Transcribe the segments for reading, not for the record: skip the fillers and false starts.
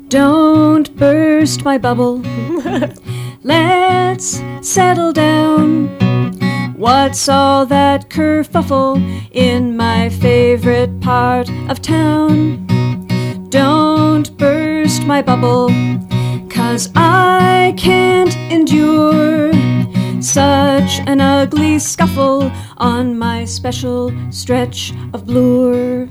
Don't burst my bubble. Let's settle down. What's all that kerfuffle in my favorite part of town? Don't burst my bubble, 'cause I can't endure such an ugly scuffle on my special stretch of Bloor.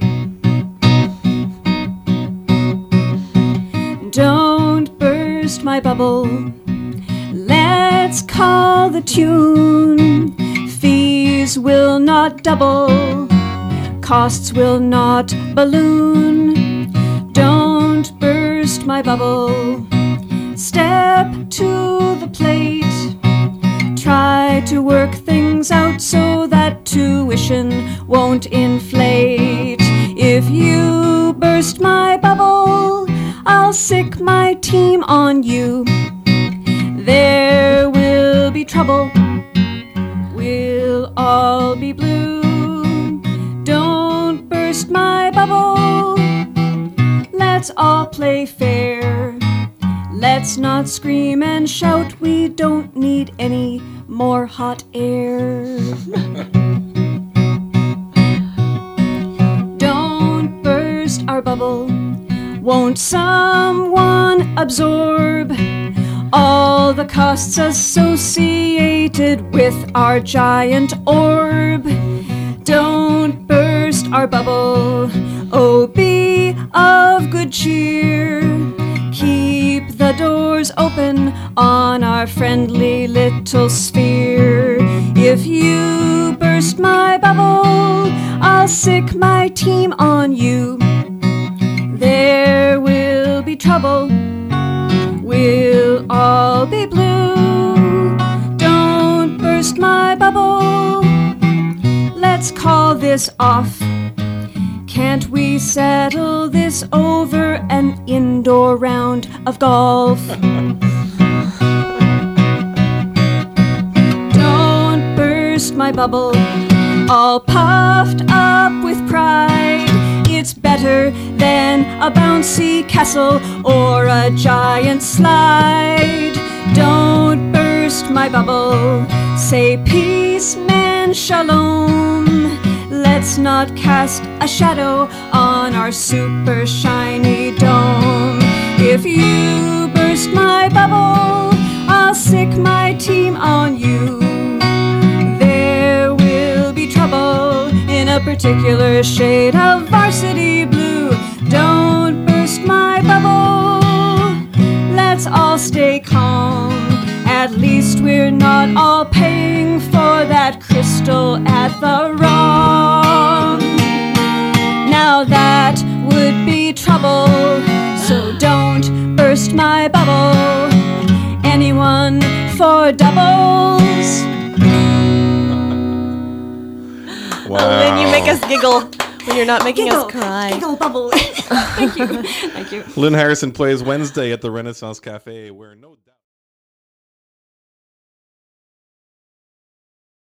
Don't burst my bubble. Let's call the tune. Fees will not double. Costs will not balloon. Don't burst my bubble. Step to the plate. Try to work things out so that tuition won't inflate. If you burst my bubble, I'll sick my team on you. There will be trouble. We'll all be blue. Don't burst my bubble. Let's all play fair. Let's not scream and shout. We don't need any more hot air. Don't burst our bubble. Won't someone absorb all the costs associated with our giant orb? Don't burst our bubble. Oh, be of good cheer. Keep the doors open on our friendly little sphere. If you burst my bubble, I'll sick my team on you. There will be trouble. We'll all be blue. Don't burst my bubble. Let's call this off. Can't we settle this over an indoor round of golf? Don't burst my bubble. All puffed up with pride. It's better than a bouncy castle or a giant slide. Don't burst my bubble. Say peace, man, shalom. Let's not cast a shadow on our super shiny dome. If you burst my bubble, I'll sick my team on you. There will be trouble in a particular shade of varsity blue. Don't burst my bubble. Let's all stay calm. At least we're not all paying for that crystal at the wrong. Now that would be trouble, so don't burst my bubble. Anyone for doubles? Wow. Oh, Lynn, you make us giggle when you're not making Giggle, us cry. Giggle bubble. Thank you. Thank you. Lynn Harrison plays Wednesday at the Renaissance Cafe, where no